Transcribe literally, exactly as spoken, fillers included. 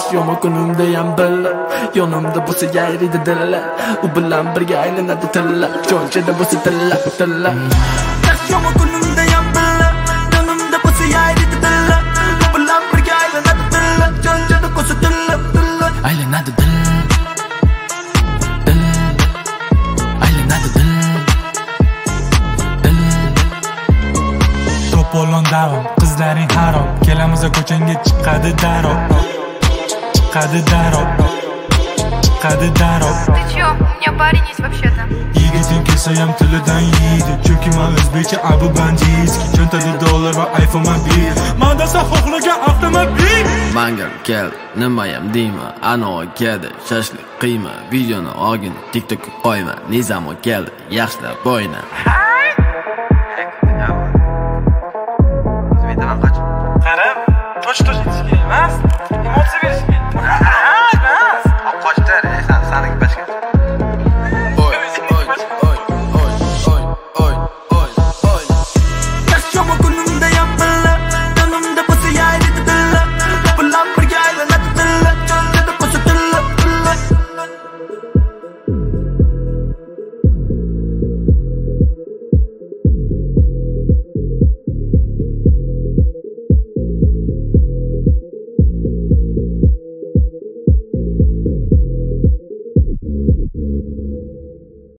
yomon kunimdayam billa yonimda bo'lsa yayraydi dilla u bilan birga aylanadi tilla jonchada bo'lsa tilla tilla yomon kunimdayam billa yonimda bo'lsa yayraydi dilla u bilan birga aylanadi tilla jonchada bo'lsa tilla tilla aylanadi dilla To'polon davom, qizlaring harom, kelamiz ko'changga chiqadi darov. Chiqadi darov. Chiqadi darov. Ты чё? У меня парень есть вообще-то. Yigitim kelsa ham tilidan yeydi, chunki men o'zbekcha abu bandiski, cho'ntada dollar va iPhone mobil. Mandasa xohlagan avtomobil. Mangal kel, nimayam deyma, ano keldi, shashlik qiyma, videoni olgin, TikTokka qo'yma, Nizamo keldi, yaxshilab bo'yna.